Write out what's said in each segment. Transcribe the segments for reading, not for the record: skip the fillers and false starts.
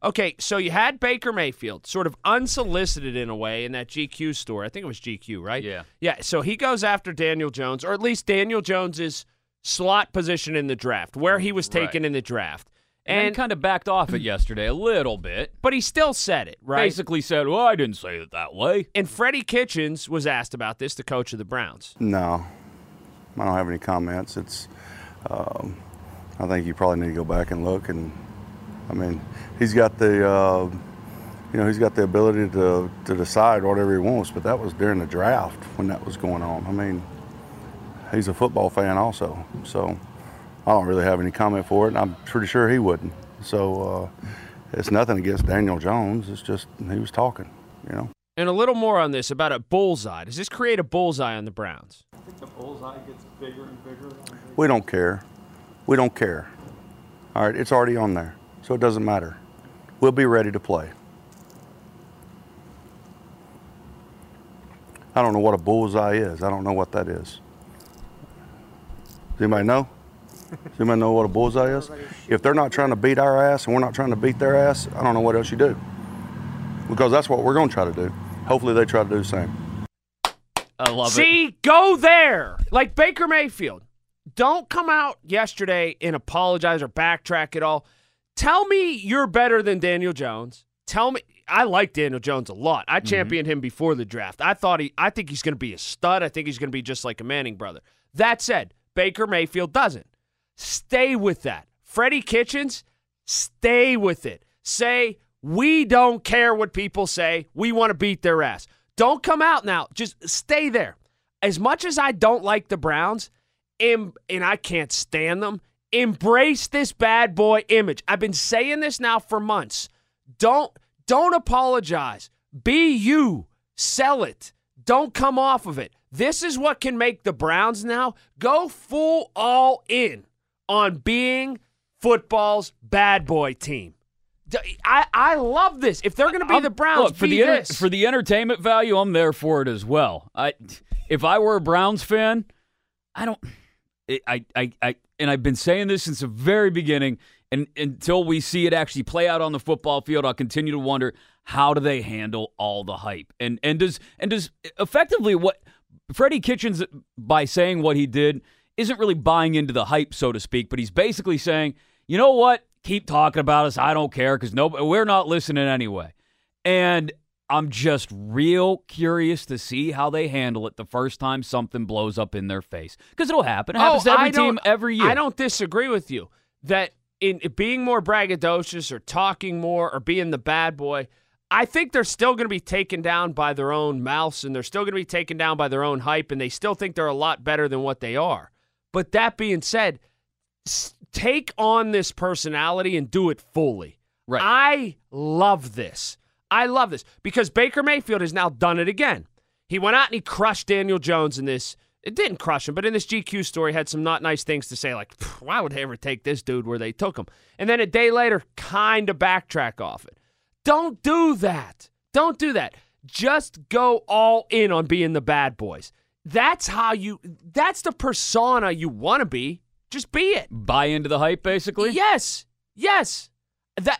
Okay, so you had Baker Mayfield, sort of unsolicited in a way, in that GQ story. I think it was GQ, right? Yeah. Yeah, so he goes after Daniel Jones, or at least Daniel Jones's slot position in the draft, where he was taken in the draft. And kind of backed off it yesterday a little bit. But he still said it, right? Basically said, well, I didn't say it that way. And Freddie Kitchens was asked about this, the coach of the Browns. No, I don't have any comments. It's, I think you probably need to go back and look. And I mean, he's got the, he's got the ability to decide whatever he wants. But that was during the draft when that was going on. I mean, he's a football fan also, so I don't really have any comment for it, and I'm pretty sure he wouldn't. So it's nothing against Daniel Jones. It's just he was talking, And a little more on this about a bullseye. Does this create a bullseye on the Browns? I think the bullseye gets bigger and bigger. We don't care. We don't care. All right, it's already on there, so it doesn't matter. We'll be ready to play. I don't know what a bullseye is. I don't know what that is. Does anybody know? Does anybody know what a bullseye is? If they're not trying to beat our ass and we're not trying to beat their ass, I don't know what else you do. Because that's what we're going to try to do. Hopefully they try to do the same. I love it. See, go there. Like Baker Mayfield. Don't come out yesterday and apologize or backtrack at all. Tell me you're better than Daniel Jones. Tell me. I like Daniel Jones a lot. I championed him before the draft. I think he's going to be a stud. I think he's going to be just like a Manning brother. That said, Baker Mayfield doesn't. Stay with that. Freddie Kitchens, stay with it. Say, we don't care what people say. We want to beat their ass. Don't come out now. Just stay there. As much as I don't like the Browns, and I can't stand them, embrace this bad boy image. I've been saying this now for months. Don't apologize. Be you. Sell it. Don't come off of it. This is what can make the Browns now go full all in on being football's bad boy team. I love this. If they're going to be the Browns, look, for the entertainment value, I'm there for it as well. If I were a Browns fan, and I've been saying this since the very beginning, and until we see it actually play out on the football field, I'll continue to wonder, how do they handle all the hype? And does effectively what Freddie Kitchens, by saying what he did, isn't really buying into the hype, so to speak, but he's basically saying, you know what? Keep talking about us. I don't care because we're not listening anyway. And I'm just real curious to see how they handle it the first time something blows up in their face. Because it'll happen. It happens to every team every year. I don't disagree with you that in being more braggadocious or talking more or being the bad boy, I think they're still going to be taken down by their own mouths and they're still going to be taken down by their own hype, and they still think they're a lot better than what they are. But that being said, take on this personality and do it fully. Right. I love this. I love this because Baker Mayfield has now done it again. He went out and he crushed Daniel Jones in this. It didn't crush him, but in this GQ story had some not nice things to say, like, why would they ever take this dude where they took him? And then a day later, kind of backtrack off it. Don't do that. Don't do that. Just go all in on being the bad boys. That's the persona you want to be. Just be it. Buy into the hype, basically? Yes. That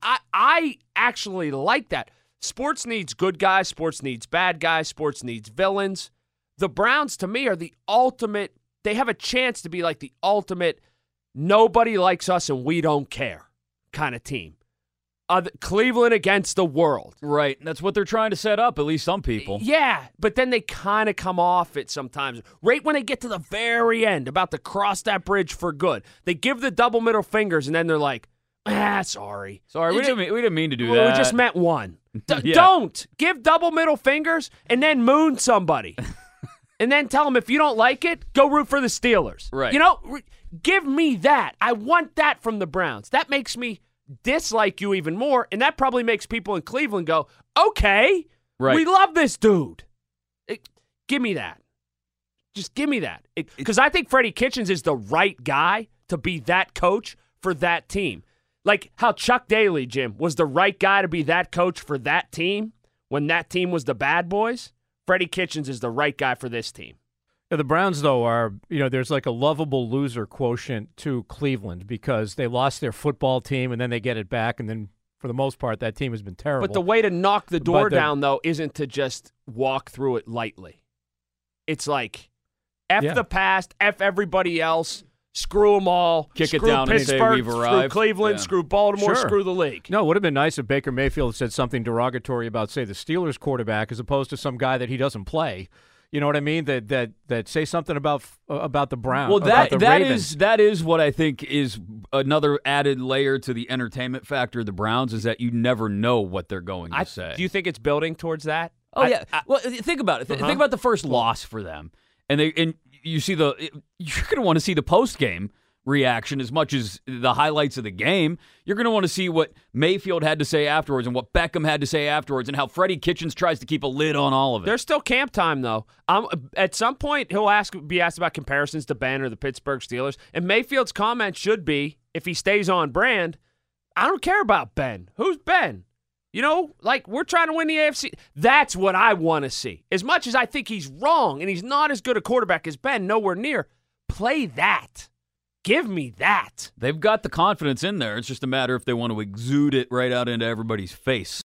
I actually like that. Sports needs good guys. Sports needs bad guys. Sports needs villains. The Browns, to me, are the ultimate. They have a chance to be like the ultimate nobody likes us and we don't care kind of team. Cleveland against the world. Right. That's what they're trying to set up, at least some people. Yeah, but then they kind of come off it sometimes. Right when they get to the very end, about to cross that bridge for good, they give the double middle fingers, and then they're like, sorry. Sorry, we didn't mean to do that. We just meant one. Don't. Give double middle fingers and then moon somebody. And then tell them if you don't like it, go root for the Steelers. Right. Give me that. I want that from the Browns. That makes me dislike you even more, and that probably makes people in Cleveland go, okay, right. We love this dude. Give me that. Just give me that. Because I think Freddie Kitchens is the right guy to be that coach for that team. Like how Chuck Daly, Jim, was the right guy to be that coach for that team when that team was the bad boys. Freddie Kitchens is the right guy for this team. Yeah, the Browns, though, are, there's like a lovable loser quotient to Cleveland because they lost their football team and then they get it back and then For the most part, that team has been terrible. But the way to knock the door But the- down, though, isn't to just walk through it lightly. It's like, F Yeah. the past, F everybody else, screw them all. Kick it screw down and say Pittsburgh, we've screw arrived. Cleveland, Yeah. screw Baltimore, Sure. screw the league. No, it would have been nice if Baker Mayfield said something derogatory about, say, the Steelers quarterback as opposed to some guy that he doesn't play. You know what I mean? That say something about the Browns. Well, about the that Ravens. is what I think is another added layer to the entertainment factor of the Browns is that you never know what they're going to say. Do you think it's building towards that? Oh yeah. Well, think about it. Think about the first loss for them, and you see you're going to want to see the post game reaction as much as the highlights of the game. You're going to want to see what Mayfield had to say afterwards and what Beckham had to say afterwards and how Freddie Kitchens tries to keep a lid on all of it. There's still camp time, though. At some point, he'll be asked about comparisons to Ben or the Pittsburgh Steelers, and Mayfield's comment should be, if he stays on brand, I don't care about Ben. Who's Ben? You know, like, we're trying to win the AFC. That's what I want to see. As much as I think he's wrong and he's not as good a quarterback as Ben, nowhere near, play that. Give me that. They've got the confidence in there. It's just a matter if they want to exude it right out into everybody's face.